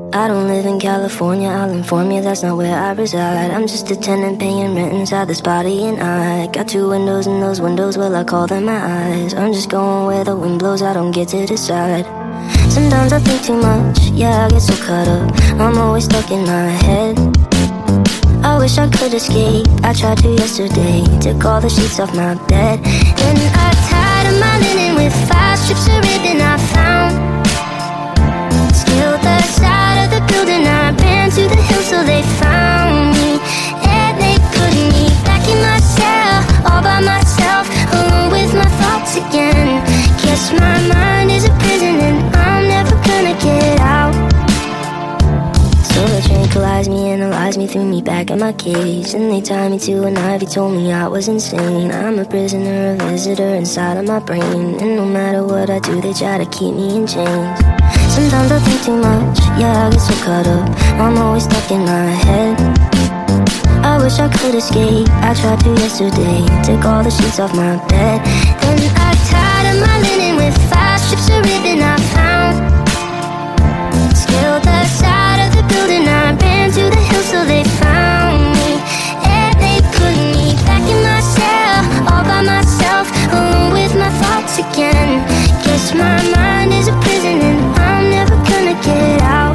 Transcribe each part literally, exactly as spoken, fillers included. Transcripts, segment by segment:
I don't live in California, I'll inform you that's not where I reside. I'm just a tenant paying rent inside this body, and I got two windows, and those windows, well, I call them my eyes. I'm just going where the wind blows, I don't get to decide. Sometimes I think too much, yeah, I get so caught up. I'm always stuck in my head. I wish I could escape, I tried to yesterday. Took all the sheets off my bed. Then I tied up my linen with five strips of ribbon I found. Scaled the side of the building, I ran to the hill so they found me. And they put me back in my cell, all by myself, alone with my thoughts again. Guess my mind is a prison and I'm never gonna get out. So they tranquilized me, analyzed me, threw me back in my cage. And they tied me to an ivy, told me I was insane. I'm a prisoner, a visitor inside of my brain. And no matter what I do, they try to keep me in chains. Sometimes I think too much, yeah, I get so caught up. I'm always stuck in my head. I wish I could escape, I tried to yesterday. Took all the sheets off my bed. Then I tied up my linen with five strips of ribbon I found. Scaled the side of the building, I ran to the hill so they found me. And they put me back in my cell, all by myself, alone with my thoughts again. Guess my mind is a prison and I'm never gonna get out.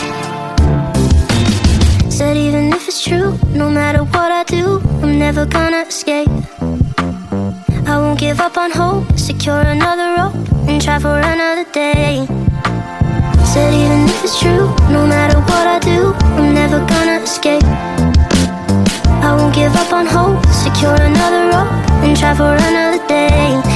Said even if it's true, no matter what I do, I'm never gonna escape. I won't give up on hope, secure another rope and try for another day. Said even if it's true, no matter what I do, I'm never gonna escape. I won't give up on hope, secure another rope and try for another day.